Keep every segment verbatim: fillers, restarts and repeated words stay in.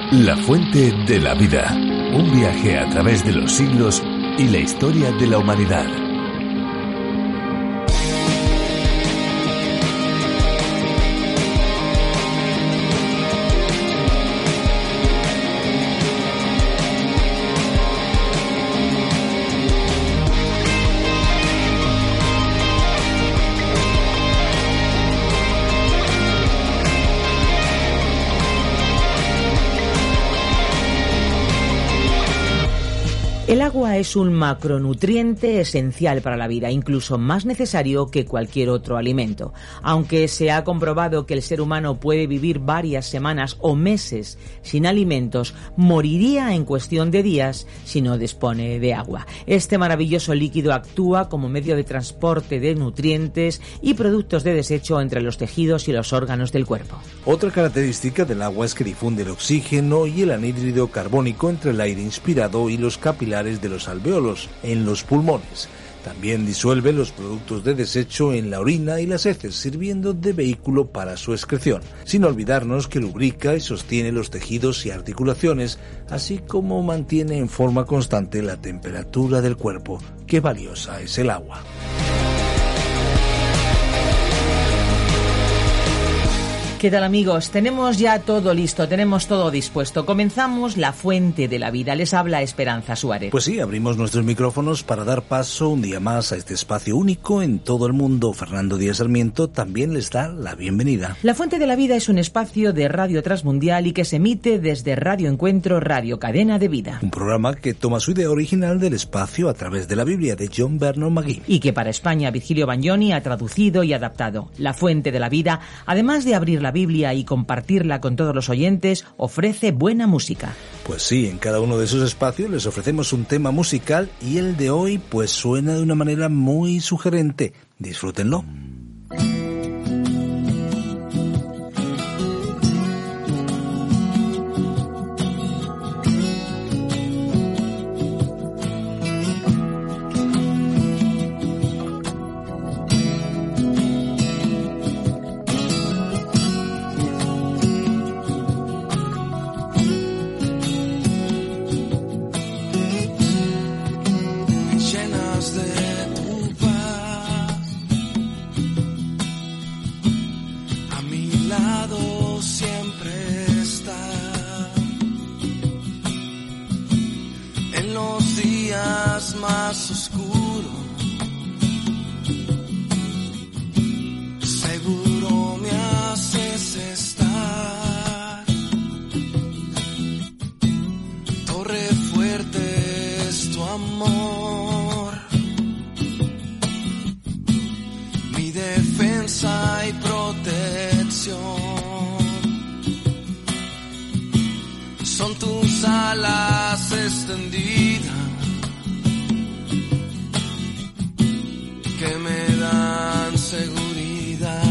La fuente de la vida. Un viaje a través de los siglos y la historia de la humanidad. El agua es un macronutriente esencial para la vida, incluso más necesario que cualquier otro alimento. Aunque se ha comprobado que el ser humano puede vivir varias semanas o meses sin alimentos, moriría en cuestión de días si no dispone de agua. Este maravilloso líquido actúa como medio de transporte de nutrientes y productos de desecho entre los tejidos y los órganos del cuerpo. Otra característica del agua es que difunde el oxígeno y el anhídrido carbónico entre el aire inspirado y los capilares de los alvéolos en los pulmones. También disuelve los productos de desecho en la orina y las heces, sirviendo de vehículo para su excreción, sin olvidarnos que lubrica y sostiene los tejidos y articulaciones, así como mantiene en forma constante la temperatura del cuerpo. ¡Qué valiosa es el agua! ¿Qué tal, amigos? Tenemos ya todo listo, tenemos todo dispuesto. Comenzamos La Fuente de la Vida. Les habla Esperanza Suárez. Pues sí, abrimos nuestros micrófonos para dar paso un día más a este espacio único en todo el mundo. Fernando Díaz Sarmiento también les da la bienvenida. La Fuente de la Vida es un espacio de Radio Transmundial y que se emite desde Radio Encuentro, Radio Cadena de Vida. Un programa que toma su idea original del espacio a través de la Biblia de John Vernon McGee. Y que para España Virgilio Bagnoni ha traducido y adaptado. La Fuente de la Vida, además de abrir la Biblia y compartirla con todos los oyentes, ofrece buena música. Pues sí, en cada uno de esos espacios les ofrecemos un tema musical y el de hoy pues suena de una manera muy sugerente. Disfrútenlo. Más oscuro, seguro me haces estar. Torre fuerte es tu amor, mi defensa y protección. Son tus alas extendidas que me dan seguridad.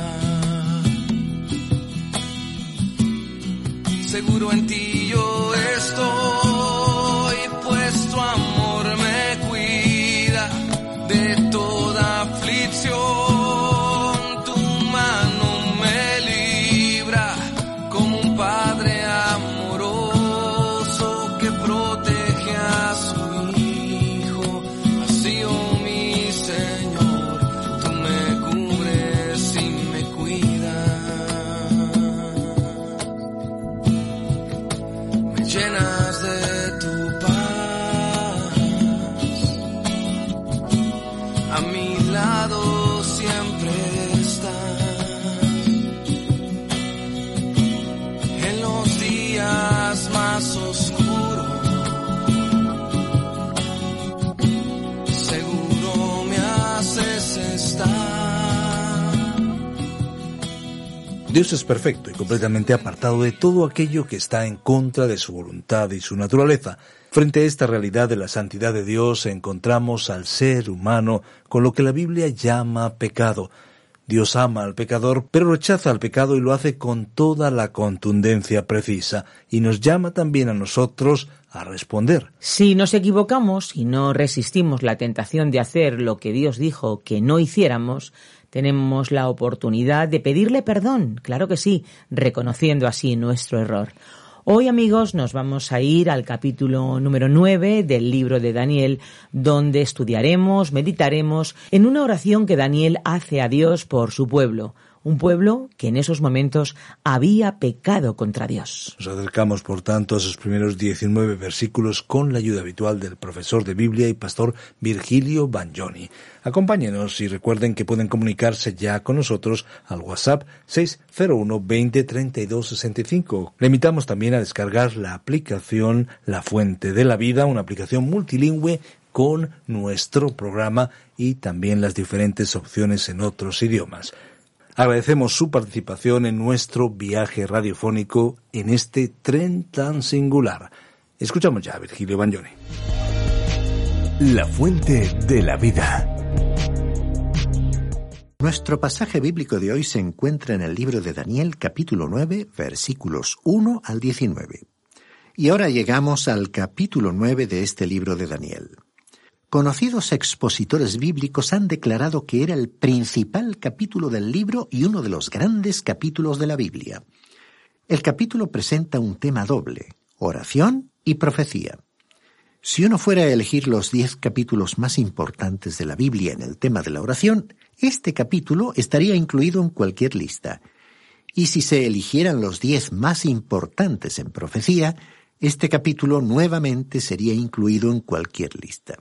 Seguro en ti yo estoy, pues tu amor me cuida de toda aflicción. Tu mano me libra como un padre amoroso que protege a su hijo. Así oh mi Señor, tú me cubres y me cuidas, me llenas de tu paz, a mi lado siempre estás, en los días más oscuros. Dios es perfecto y completamente apartado de todo aquello que está en contra de su voluntad y su naturaleza. Frente a esta realidad de la santidad de Dios encontramos al ser humano con lo que la Biblia llama pecado. Dios ama al pecador, pero rechaza al pecado y lo hace con toda la contundencia precisa, y nos llama también a nosotros a responder. Si nos equivocamos y no resistimos la tentación de hacer lo que Dios dijo que no hiciéramos, tenemos la oportunidad de pedirle perdón, claro que sí, reconociendo así nuestro error. Hoy, amigos, nos vamos a ir al capítulo número nueve del libro de Daniel, donde estudiaremos, meditaremos en una oración que Daniel hace a Dios por su pueblo, un pueblo que en esos momentos había pecado contra Dios. Nos acercamos, por tanto, a esos primeros diecinueve versículos con la ayuda habitual del profesor de Biblia y pastor Virgilio Bagnoni. Acompáñenos y recuerden que pueden comunicarse ya con nosotros al WhatsApp seis cero uno veinte treinta y dos sesenta y cinco. Le invitamos también a descargar la aplicación La Fuente de la Vida, una aplicación multilingüe con nuestro programa y también las diferentes opciones en otros idiomas. Agradecemos su participación en nuestro viaje radiofónico en este tren tan singular. Escuchamos ya a Virgilio Bagnoni. La Fuente de la Vida. Nuestro pasaje bíblico de hoy se encuentra en el libro de Daniel, capítulo nueve, versículos uno al diecinueve. Y ahora llegamos al capítulo nueve de este libro de Daniel. Conocidos expositores bíblicos han declarado que era el principal capítulo del libro y uno de los grandes capítulos de la Biblia. El capítulo presenta un tema doble, oración y profecía. Si uno fuera a elegir los diez capítulos más importantes de la Biblia en el tema de la oración, este capítulo estaría incluido en cualquier lista. Y si se eligieran los diez más importantes en profecía, este capítulo nuevamente sería incluido en cualquier lista.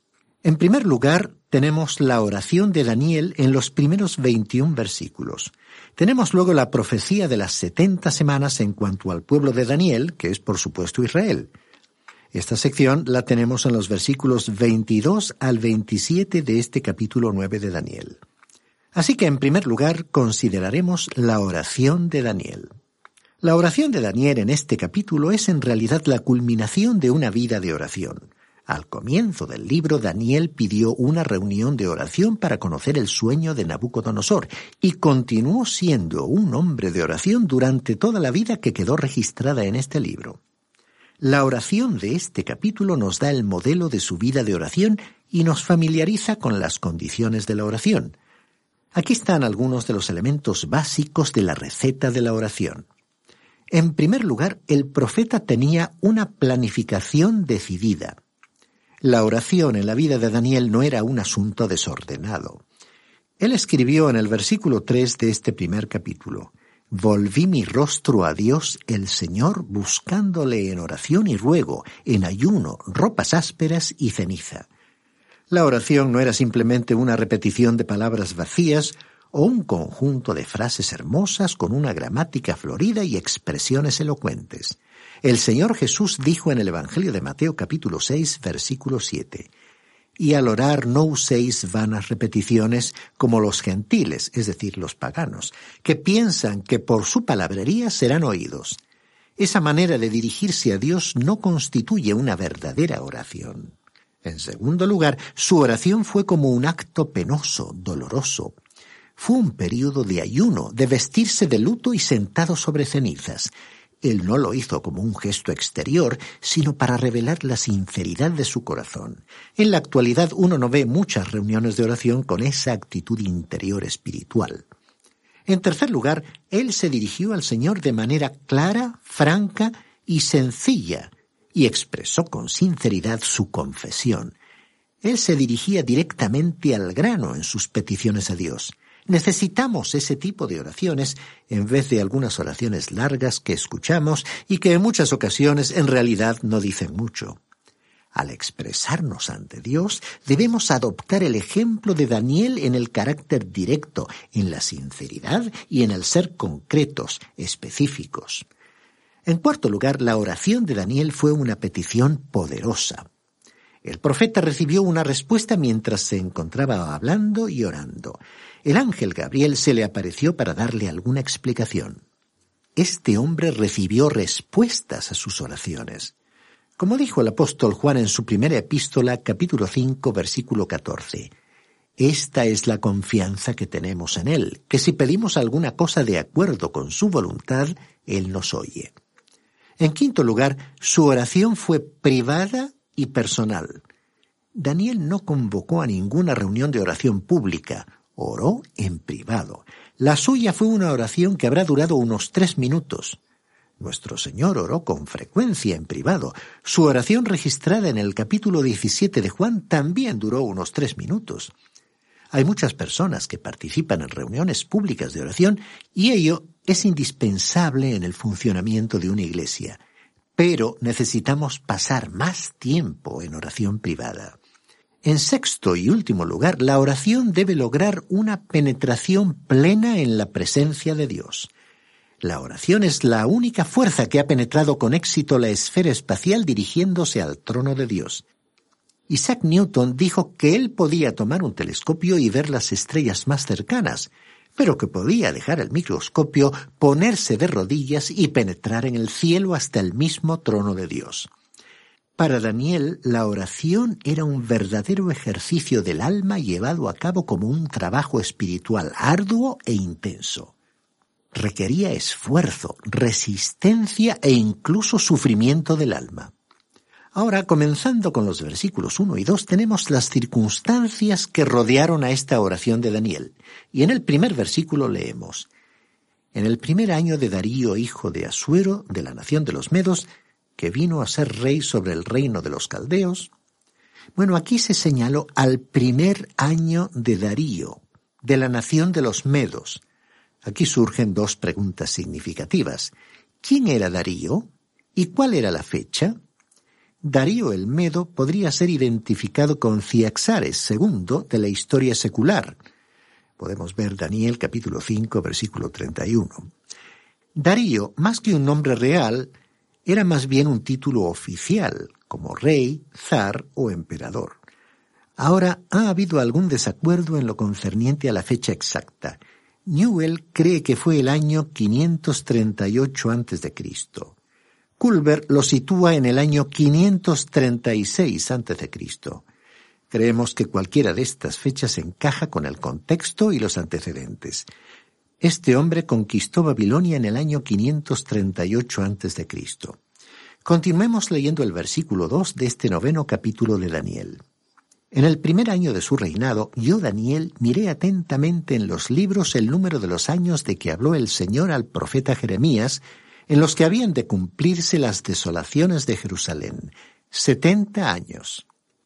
En primer lugar, tenemos la oración de Daniel en los primeros veintiún versículos. Tenemos luego la profecía de las setenta semanas en cuanto al pueblo de Daniel, que es por supuesto Israel. Esta sección la tenemos en los versículos veintidós al veintisiete de este capítulo nueve de Daniel. Así que en primer lugar consideraremos la oración de Daniel. La oración de Daniel en este capítulo es en realidad la culminación de una vida de oración. Al comienzo del libro, Daniel pidió una reunión de oración para conocer el sueño de Nabucodonosor y continuó siendo un hombre de oración durante toda la vida que quedó registrada en este libro. La oración de este capítulo nos da el modelo de su vida de oración y nos familiariza con las condiciones de la oración. Aquí están algunos de los elementos básicos de la receta de la oración. En primer lugar, el profeta tenía una planificación decidida. La oración en la vida de Daniel no era un asunto desordenado. Él escribió en el versículo tres de este primer capítulo: «Volví mi rostro a Dios el Señor, buscándole en oración y ruego, en ayuno, ropas ásperas y ceniza». La oración no era simplemente una repetición de palabras vacías o un conjunto de frases hermosas con una gramática florida y expresiones elocuentes. El Señor Jesús dijo en el Evangelio de Mateo capítulo seis, versículo siete, «Y al orar no uséis vanas repeticiones como los gentiles, es decir, los paganos, que piensan que por su palabrería serán oídos». Esa manera de dirigirse a Dios no constituye una verdadera oración. En segundo lugar, su oración fue como un acto penoso, doloroso. Fue un período de ayuno, de vestirse de luto y sentado sobre cenizas. Él no lo hizo como un gesto exterior, sino para revelar la sinceridad de su corazón. En la actualidad uno no ve muchas reuniones de oración con esa actitud interior espiritual. En tercer lugar, él se dirigió al Señor de manera clara, franca y sencilla, y expresó con sinceridad su confesión. Él se dirigía directamente al grano en sus peticiones a Dios. Necesitamos ese tipo de oraciones en vez de algunas oraciones largas que escuchamos y que en muchas ocasiones en realidad no dicen mucho. Al expresarnos ante Dios, debemos adoptar el ejemplo de Daniel en el carácter directo, en la sinceridad y en el ser concretos, específicos. En cuarto lugar, la oración de Daniel fue una petición poderosa. El profeta recibió una respuesta mientras se encontraba hablando y orando. El ángel Gabriel se le apareció para darle alguna explicación. Este hombre recibió respuestas a sus oraciones. Como dijo el apóstol Juan en su primera epístola, capítulo cinco, versículo catorce, «Esta es la confianza que tenemos en Él, que si pedimos alguna cosa de acuerdo con su voluntad, Él nos oye». En quinto lugar, su oración fue privada y personal. Daniel no convocó a ninguna reunión de oración pública, oró en privado. La suya fue una oración que habrá durado unos tres minutos. Nuestro Señor oró con frecuencia en privado. Su oración registrada en el capítulo diecisiete de Juan también duró unos tres minutos. Hay muchas personas que participan en reuniones públicas de oración y ello es indispensable en el funcionamiento de una iglesia. Pero necesitamos pasar más tiempo en oración privada. En sexto y último lugar, la oración debe lograr una penetración plena en la presencia de Dios. La oración es la única fuerza que ha penetrado con éxito la esfera espacial dirigiéndose al trono de Dios. Isaac Newton dijo que él podía tomar un telescopio y ver las estrellas más cercanas, pero que podía dejar el microscopio, ponerse de rodillas y penetrar en el cielo hasta el mismo trono de Dios. Para Daniel, la oración era un verdadero ejercicio del alma llevado a cabo como un trabajo espiritual arduo e intenso. Requería esfuerzo, resistencia e incluso sufrimiento del alma. Ahora, comenzando con los versículos uno y dos, tenemos las circunstancias que rodearon a esta oración de Daniel. Y en el primer versículo leemos: En el primer año de Darío, hijo de Asuero, de la nación de los Medos, que vino a ser rey sobre el reino de los caldeos. Bueno, aquí se señaló al primer año de Darío, de la nación de los Medos. Aquí surgen dos preguntas significativas. ¿Quién era Darío? ¿Y cuál era la fecha? Darío el Medo podría ser identificado con Ciaxares segundo de la historia secular. Podemos ver Daniel capítulo cinco, versículo treinta y uno. Darío, más que un nombre real, era más bien un título oficial, como rey, zar o emperador. Ahora, ha habido algún desacuerdo en lo concerniente a la fecha exacta. Newell cree que fue el año quinientos treinta y ocho antes de Cristo. Culver lo sitúa en el año quinientos treinta y seis antes de Cristo. Creemos que cualquiera de estas fechas encaja con el contexto y los antecedentes. Este hombre conquistó Babilonia en el año quinientos treinta y ocho antes de Cristo. Continuemos leyendo el versículo dos de este noveno capítulo de Daniel. En el primer año de su reinado, yo, Daniel, miré atentamente en los libros el número de los años de que habló el Señor al profeta Jeremías, en los que habían de cumplirse las desolaciones de Jerusalén, setenta años.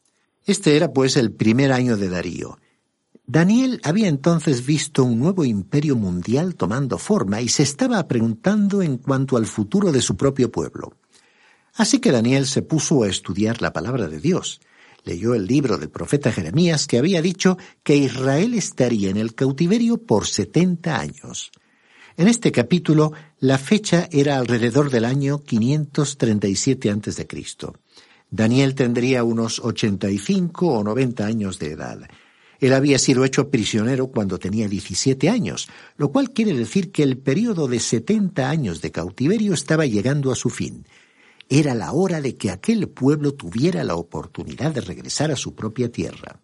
Este era, pues, el primer año de Darío. Daniel había entonces visto un nuevo imperio mundial tomando forma y se estaba preguntando en cuanto al futuro de su propio pueblo. Así que Daniel se puso a estudiar la palabra de Dios. Leyó el libro del profeta Jeremías, que había dicho que Israel estaría en el cautiverio por setenta años. En este capítulo, la fecha era alrededor del año quinientos treinta y siete antes de Cristo. Daniel tendría unos ochenta y cinco o noventa años de edad. Él había sido hecho prisionero cuando tenía diecisiete años, lo cual quiere decir que el período de setenta años de cautiverio estaba llegando a su fin. Era la hora de que aquel pueblo tuviera la oportunidad de regresar a su propia tierra.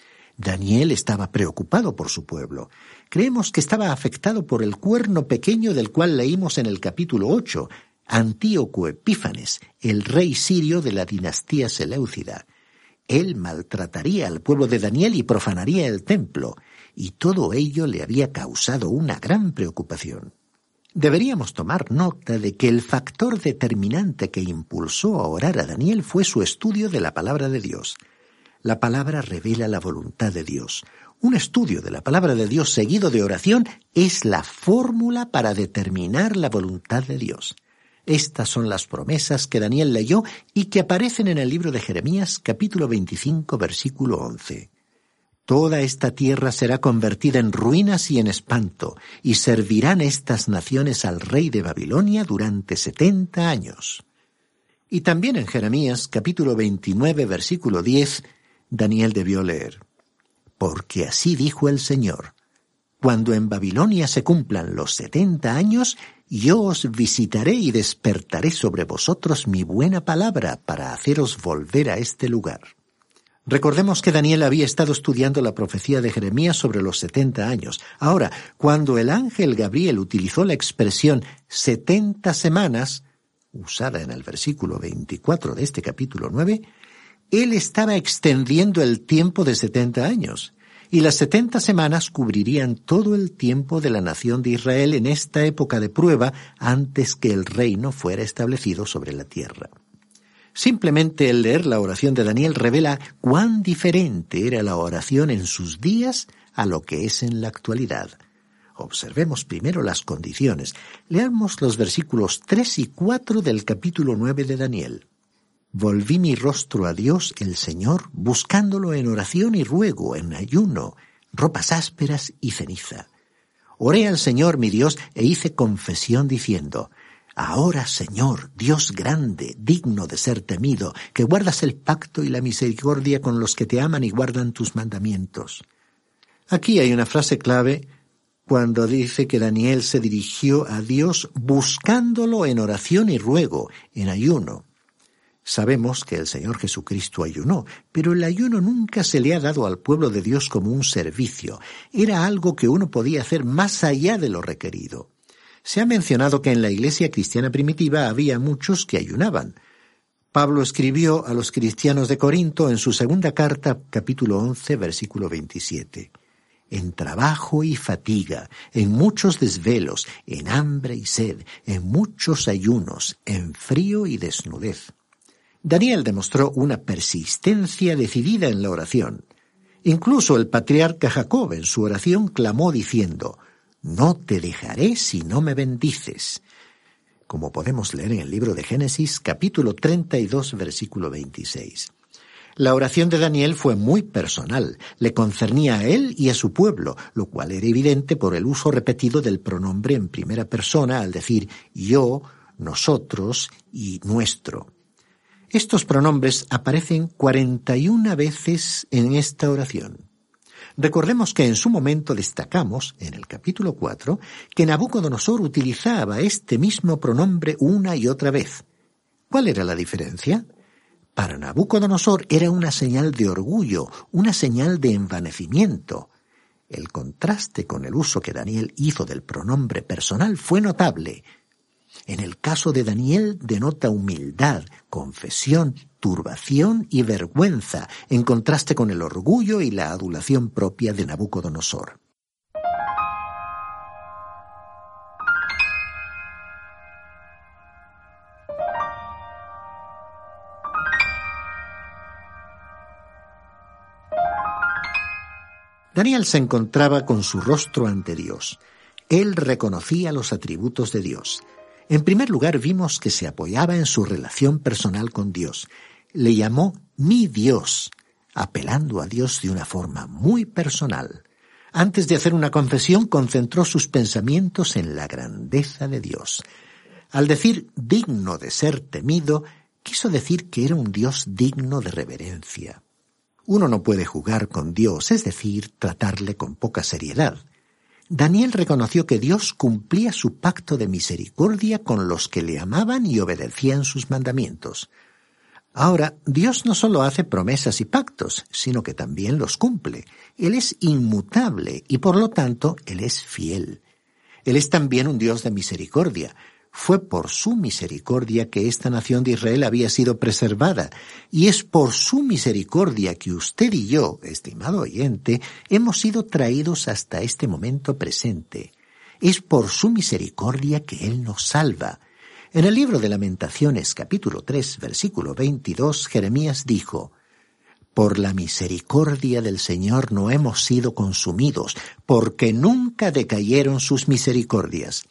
Daniel estaba preocupado por su pueblo. Creemos que estaba afectado por el cuerno pequeño del cual leímos en el capítulo ocho, Antíoco Epífanes, el rey sirio de la dinastía seleucida. Él maltrataría al pueblo de Daniel y profanaría el templo, y todo ello le había causado una gran preocupación. Deberíamos tomar nota de que el factor determinante que impulsó a orar a Daniel fue su estudio de la palabra de Dios. La palabra revela la voluntad de Dios. Un estudio de la palabra de Dios seguido de oración es la fórmula para determinar la voluntad de Dios. Estas son las promesas que Daniel leyó y que aparecen en el libro de Jeremías, capítulo veinticinco, versículo once. Toda esta tierra será convertida en ruinas y en espanto, y servirán estas naciones al rey de Babilonia durante setenta años. Y también en Jeremías, capítulo veintinueve, versículo diez, Daniel debió leer: Porque así dijo el Señor, cuando en Babilonia se cumplan los setenta años, yo os visitaré y despertaré sobre vosotros mi buena palabra para haceros volver a este lugar. Recordemos que Daniel había estado estudiando la profecía de Jeremías sobre los setenta años. Ahora, cuando el ángel Gabriel utilizó la expresión setenta semanas, usada en el versículo veinticuatro de este capítulo nueve, él estaba extendiendo el tiempo de setenta años. Y las setenta semanas cubrirían todo el tiempo de la nación de Israel en esta época de prueba antes que el reino fuera establecido sobre la tierra. Simplemente el leer la oración de Daniel revela cuán diferente era la oración en sus días a lo que es en la actualidad. Observemos primero las condiciones. Leamos los versículos tres y cuatro del capítulo nueve de Daniel. Volví mi rostro a Dios el Señor, buscándolo en oración y ruego, en ayuno, ropas ásperas y ceniza. Oré al Señor mi Dios e hice confesión diciendo: Ahora, Señor, Dios grande, digno de ser temido, que guardas el pacto y la misericordia con los que te aman y guardan tus mandamientos. Aquí hay una frase clave cuando dice que Daniel se dirigió a Dios buscándolo en oración y ruego, en ayuno. Sabemos que el Señor Jesucristo ayunó, pero el ayuno nunca se le ha dado al pueblo de Dios como un servicio. Era algo que uno podía hacer más allá de lo requerido. Se ha mencionado que en la iglesia cristiana primitiva había muchos que ayunaban. Pablo escribió a los cristianos de Corinto en su segunda carta, capítulo once, versículo veintisiete. En trabajo y fatiga, en muchos desvelos, en hambre y sed, en muchos ayunos, en frío y desnudez. Daniel demostró una persistencia decidida en la oración. Incluso el patriarca Jacob en su oración clamó diciendo: No te dejaré si no me bendices. Como podemos leer en el libro de Génesis, capítulo treinta y dos, versículo veintiséis. La oración de Daniel fue muy personal, le concernía a él y a su pueblo, lo cual era evidente por el uso repetido del pronombre en primera persona al decir yo, nosotros y nuestro. Estos pronombres aparecen cuarenta y una veces en esta oración. Recordemos que en su momento destacamos, en el capítulo cuatro, que Nabucodonosor utilizaba este mismo pronombre una y otra vez. ¿Cuál era la diferencia? Para Nabucodonosor era una señal de orgullo, una señal de envanecimiento. El contraste con el uso que Daniel hizo del pronombre personal fue notable. En el caso de Daniel denota humildad, confesión, turbación y vergüenza, en contraste con el orgullo y la adulación propia de Nabucodonosor. Daniel se encontraba con su rostro ante Dios. Él reconocía los atributos de Dios. En primer lugar, vimos que se apoyaba en su relación personal con Dios. Le llamó mi Dios, apelando a Dios de una forma muy personal. Antes de hacer una confesión, concentró sus pensamientos en la grandeza de Dios. Al decir digno de ser temido, quiso decir que era un Dios digno de reverencia. Uno no puede jugar con Dios, es decir, tratarle con poca seriedad. Daniel reconoció que Dios cumplía su pacto de misericordia con los que le amaban y obedecían sus mandamientos. Ahora, Dios no solo hace promesas y pactos, sino que también los cumple. Él es inmutable y por lo tanto, Él es fiel. Él es también un Dios de misericordia. Fue por su misericordia que esta nación de Israel había sido preservada, y es por su misericordia que usted y yo, estimado oyente, hemos sido traídos hasta este momento presente. Es por su misericordia que Él nos salva. En el libro de Lamentaciones, capítulo tres, versículo veintidós, Jeremías dijo: Por la misericordia del Señor no hemos sido consumidos, porque nunca decayeron sus misericordias.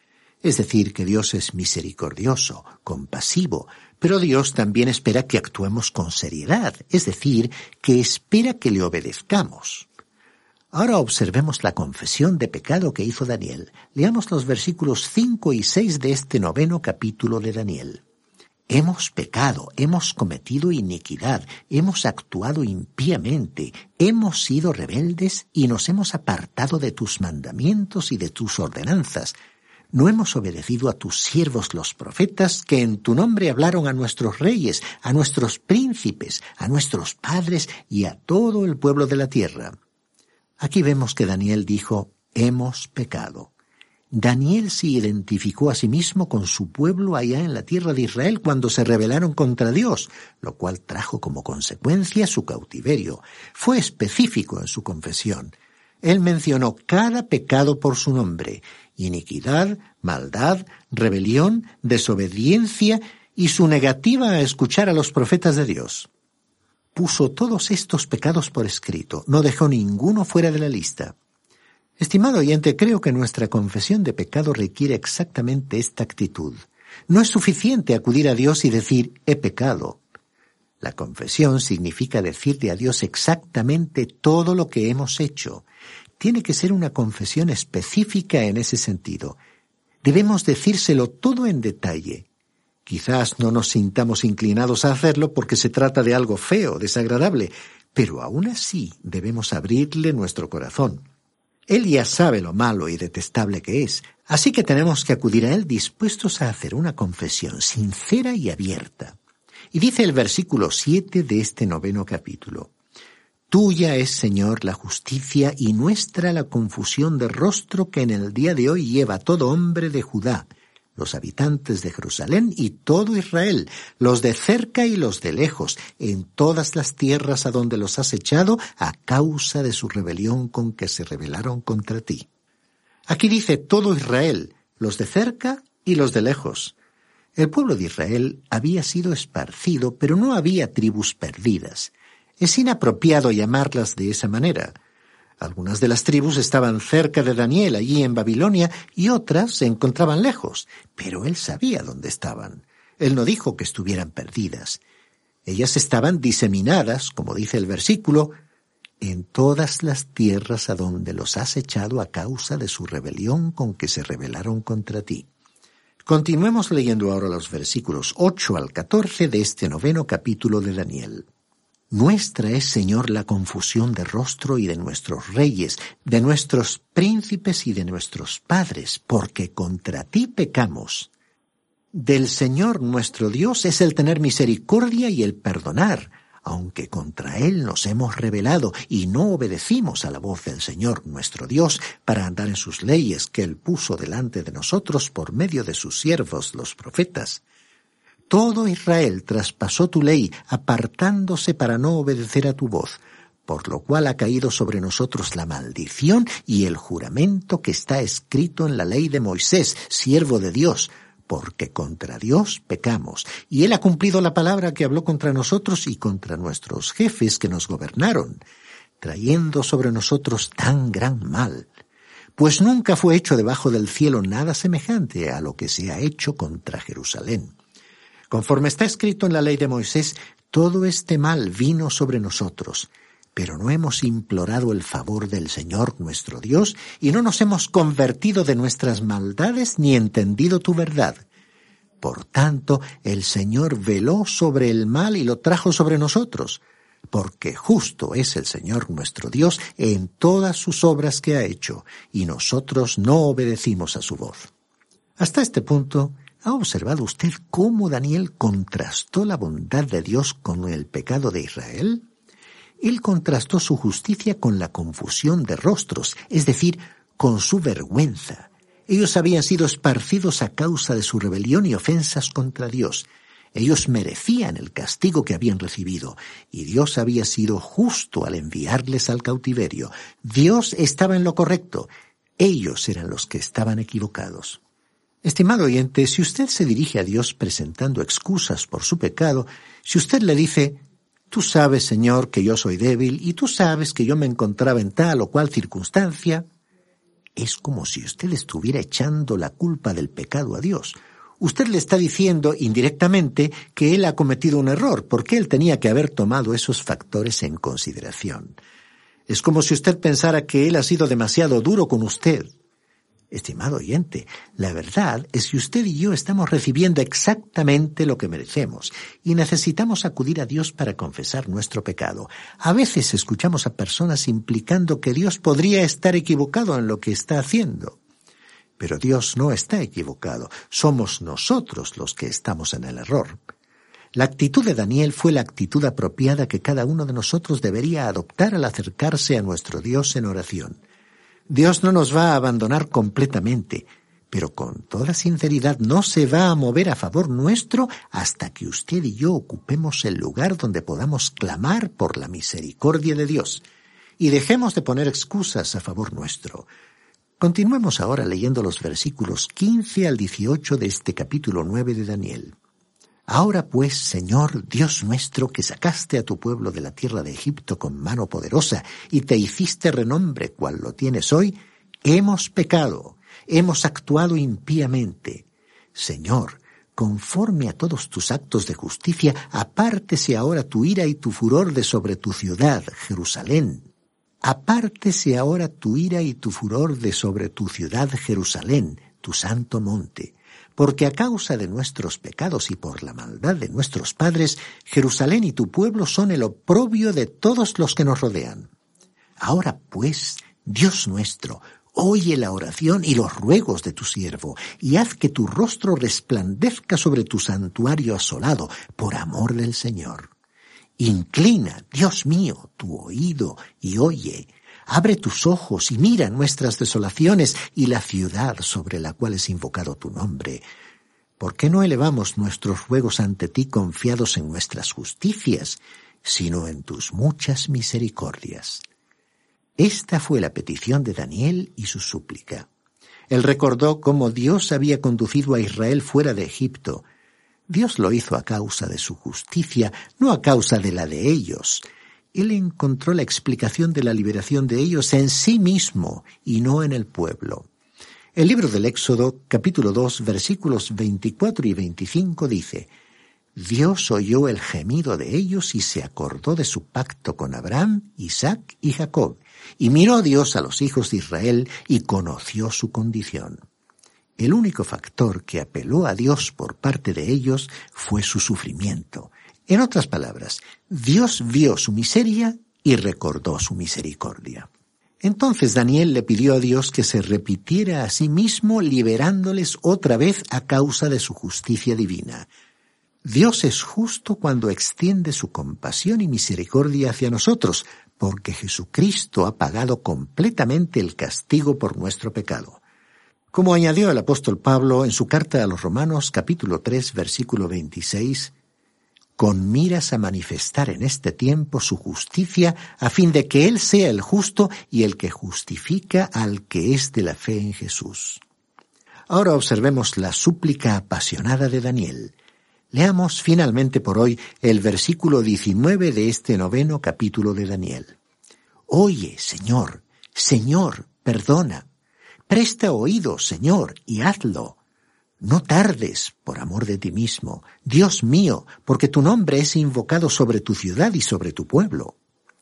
Es decir, que Dios es misericordioso, compasivo, pero Dios también espera que actuemos con seriedad, es decir, que espera que le obedezcamos. Ahora observemos la confesión de pecado que hizo Daniel. Leamos los versículos cinco y seis de este noveno capítulo de Daniel. Hemos pecado, hemos cometido iniquidad, hemos actuado impíamente, hemos sido rebeldes y nos hemos apartado de tus mandamientos y de tus ordenanzas. No hemos obedecido a tus siervos los profetas, que en tu nombre hablaron a nuestros reyes, a nuestros príncipes, a nuestros padres y a todo el pueblo de la tierra. Aquí vemos que Daniel dijo, hemos pecado. Daniel se identificó a sí mismo con su pueblo allá en la tierra de Israel cuando se rebelaron contra Dios, lo cual trajo como consecuencia su cautiverio. Fue específico en su confesión. Él mencionó cada pecado por su nombre: iniquidad, maldad, rebelión, desobediencia y su negativa a escuchar a los profetas de Dios. Puso todos estos pecados por escrito, no dejó ninguno fuera de la lista. Estimado oyente, creo que nuestra confesión de pecado requiere exactamente esta actitud. No es suficiente acudir a Dios y decir, he pecado. La confesión significa decirle a Dios exactamente todo lo que hemos hecho. Tiene que ser una confesión específica en ese sentido. Debemos decírselo todo en detalle. Quizás no nos sintamos inclinados a hacerlo porque se trata de algo feo, desagradable, pero aún así debemos abrirle nuestro corazón. Él ya sabe lo malo y detestable que es, así que tenemos que acudir a Él dispuestos a hacer una confesión sincera y abierta. Y dice el versículo siete de este noveno capítulo: Tuya es, Señor, la justicia y nuestra la confusión de rostro que en el día de hoy lleva todo hombre de Judá, los habitantes de Jerusalén y todo Israel, los de cerca y los de lejos, en todas las tierras a donde los has echado a causa de su rebelión con que se rebelaron contra ti. Aquí dice todo Israel, los de cerca y los de lejos. El pueblo de Israel había sido esparcido, pero no había tribus perdidas. Es inapropiado llamarlas de esa manera. Algunas de las tribus estaban cerca de Daniel, allí en Babilonia, y otras se encontraban lejos, pero él sabía dónde estaban. Él no dijo que estuvieran perdidas. Ellas estaban diseminadas, como dice el versículo, en todas las tierras a donde los has echado a causa de su rebelión con que se rebelaron contra ti. Continuemos leyendo ahora los versículos ocho al catorce de este noveno capítulo de Daniel. Nuestra es, Señor, la confusión de rostro y de nuestros reyes, de nuestros príncipes y de nuestros padres, porque contra ti pecamos. Del Señor nuestro Dios es el tener misericordia y el perdonar, aunque contra Él nos hemos rebelado y no obedecimos a la voz del Señor nuestro Dios para andar en sus leyes que Él puso delante de nosotros por medio de sus siervos los profetas. Todo Israel traspasó tu ley, apartándose para no obedecer a tu voz, por lo cual ha caído sobre nosotros la maldición y el juramento que está escrito en la ley de Moisés, siervo de Dios, porque contra Dios pecamos, y Él ha cumplido la palabra que habló contra nosotros y contra nuestros jefes que nos gobernaron, trayendo sobre nosotros tan gran mal. Pues nunca fue hecho debajo del cielo nada semejante a lo que se ha hecho contra Jerusalén. Conforme está escrito en la ley de Moisés, todo este mal vino sobre nosotros, pero no hemos implorado el favor del Señor nuestro Dios y no nos hemos convertido de nuestras maldades ni entendido tu verdad. Por tanto, el Señor veló sobre el mal y lo trajo sobre nosotros, porque justo es el Señor nuestro Dios en todas sus obras que ha hecho, y nosotros no obedecimos a su voz. Hasta este punto, ¿ha observado usted cómo Daniel contrastó la bondad de Dios con el pecado de Israel? Él contrastó su justicia con la confusión de rostros, es decir, con su vergüenza. Ellos habían sido esparcidos a causa de su rebelión y ofensas contra Dios. Ellos merecían el castigo que habían recibido, y Dios había sido justo al enviarles al cautiverio. Dios estaba en lo correcto, ellos eran los que estaban equivocados. Estimado oyente, si usted se dirige a Dios presentando excusas por su pecado, si usted le dice, tú sabes, Señor, que yo soy débil, y tú sabes que yo me encontraba en tal o cual circunstancia, es como si usted estuviera echando la culpa del pecado a Dios. Usted le está diciendo indirectamente que Él ha cometido un error, porque Él tenía que haber tomado esos factores en consideración. Es como si usted pensara que Él ha sido demasiado duro con usted. Estimado oyente, la verdad es que usted y yo estamos recibiendo exactamente lo que merecemos y necesitamos acudir a Dios para confesar nuestro pecado. A veces escuchamos a personas implicando que Dios podría estar equivocado en lo que está haciendo. Pero Dios no está equivocado, somos nosotros los que estamos en el error. La actitud de Daniel fue la actitud apropiada que cada uno de nosotros debería adoptar al acercarse a nuestro Dios en oración. Dios no nos va a abandonar completamente, pero con toda sinceridad no se va a mover a favor nuestro hasta que usted y yo ocupemos el lugar donde podamos clamar por la misericordia de Dios. Y dejemos de poner excusas a favor nuestro. Continuemos ahora leyendo los versículos quince al dieciocho de este capítulo nueve de Daniel. Ahora pues, Señor, Dios nuestro, que sacaste a tu pueblo de la tierra de Egipto con mano poderosa y te hiciste renombre cual lo tienes hoy, hemos pecado, hemos actuado impíamente. Señor, conforme a todos tus actos de justicia, apártese ahora tu ira y tu furor de sobre tu ciudad, Jerusalén. Apártese ahora tu ira y tu furor de sobre tu ciudad, Jerusalén, tu santo monte. Porque a causa de nuestros pecados y por la maldad de nuestros padres, Jerusalén y tu pueblo son el oprobio de todos los que nos rodean. Ahora pues, Dios nuestro, oye la oración y los ruegos de tu siervo, y haz que tu rostro resplandezca sobre tu santuario asolado, por amor del Señor. Inclina, Dios mío, tu oído y oye. Abre tus ojos y mira nuestras desolaciones y la ciudad sobre la cual es invocado tu nombre. ¿Por qué no elevamos nuestros ruegos ante ti confiados en nuestras justicias, sino en tus muchas misericordias? Esta fue la petición de Daniel y su súplica. Él recordó cómo Dios había conducido a Israel fuera de Egipto. Dios lo hizo a causa de su justicia, no a causa de la de ellos. Él encontró la explicación de la liberación de ellos en sí mismo y no en el pueblo. El libro del Éxodo, capítulo dos, versículos veinticuatro y veinticinco dice: Dios oyó el gemido de ellos y se acordó de su pacto con Abraham, Isaac y Jacob, y miró Dios a los hijos de Israel y conoció su condición. El único factor que apeló a Dios por parte de ellos fue su sufrimiento. En otras palabras, Dios vio su miseria y recordó su misericordia. Entonces Daniel le pidió a Dios que se repitiera a sí mismo, liberándoles otra vez a causa de su justicia divina. Dios es justo cuando extiende su compasión y misericordia hacia nosotros, porque Jesucristo ha pagado completamente el castigo por nuestro pecado. Como añadió el apóstol Pablo en su carta a los Romanos, capítulo tres, versículo veintiséis, con miras a manifestar en este tiempo su justicia, a fin de que Él sea el justo y el que justifica al que es de la fe en Jesús. Ahora observemos la súplica apasionada de Daniel. Leamos finalmente por hoy el versículo diecinueve de este noveno capítulo de Daniel. Oye, Señor, Señor, perdona. Presta oído, Señor, y hazlo. No tardes, por amor de ti mismo, Dios mío, porque tu nombre es invocado sobre tu ciudad y sobre tu pueblo.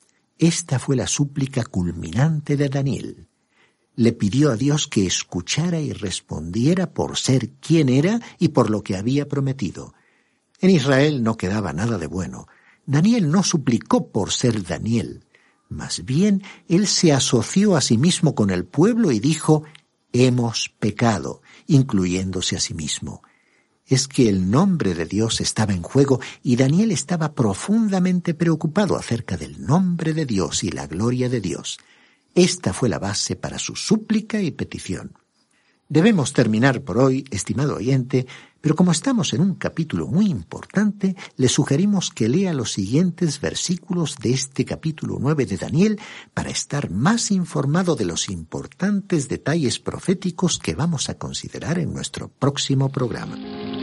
Esta fue la súplica culminante de Daniel. Le pidió a Dios que escuchara y respondiera por ser quien era y por lo que había prometido. En Israel no quedaba nada de bueno. Daniel no suplicó por ser Daniel. Más bien, él se asoció a sí mismo con el pueblo y dijo: hemos pecado, incluyéndose a sí mismo. Es que el nombre de Dios estaba en juego y Daniel estaba profundamente preocupado acerca del nombre de Dios y la gloria de Dios. Esta fue la base para su súplica y petición. Debemos terminar por hoy, estimado oyente, pero como estamos en un capítulo muy importante, le sugerimos que lea los siguientes versículos de este capítulo nueve de Daniel para estar más informado de los importantes detalles proféticos que vamos a considerar en nuestro próximo programa.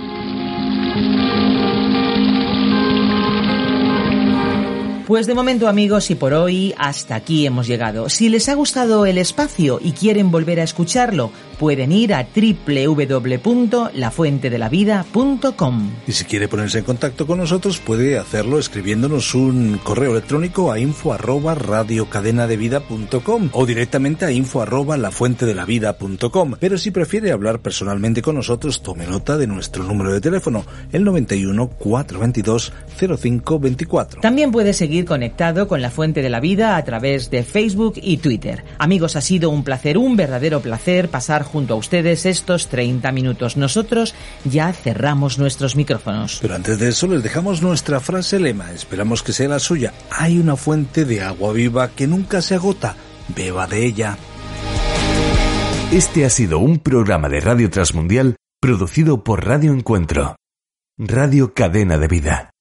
Pues de momento, amigos, y por hoy hasta aquí hemos llegado. Si les ha gustado el espacio y quieren volver a escucharlo, pueden ir a doble u doble u doble u punto la fuente de la vida punto com. Y si quiere ponerse en contacto con nosotros, puede hacerlo escribiéndonos un correo electrónico a info arroba radiocadenadevida punto com o directamente a info arroba lafuentedelavida punto com. Pero si prefiere hablar personalmente con nosotros, tome nota de nuestro número de teléfono, el noventa y uno, cuatrocientos veintidós, cero cinco veinticuatro. También puede seguir conectado con La Fuente de la Vida a través de Facebook y Twitter. Amigos, ha sido un placer, un verdadero placer pasar junto a ustedes estos treinta minutos. Nosotros ya cerramos nuestros micrófonos. Pero antes de eso les dejamos nuestra frase lema. Esperamos que sea la suya. Hay una fuente de agua viva que nunca se agota. Beba de ella. Este ha sido un programa de Radio Transmundial producido por Radio Encuentro, Radio Cadena de Vida.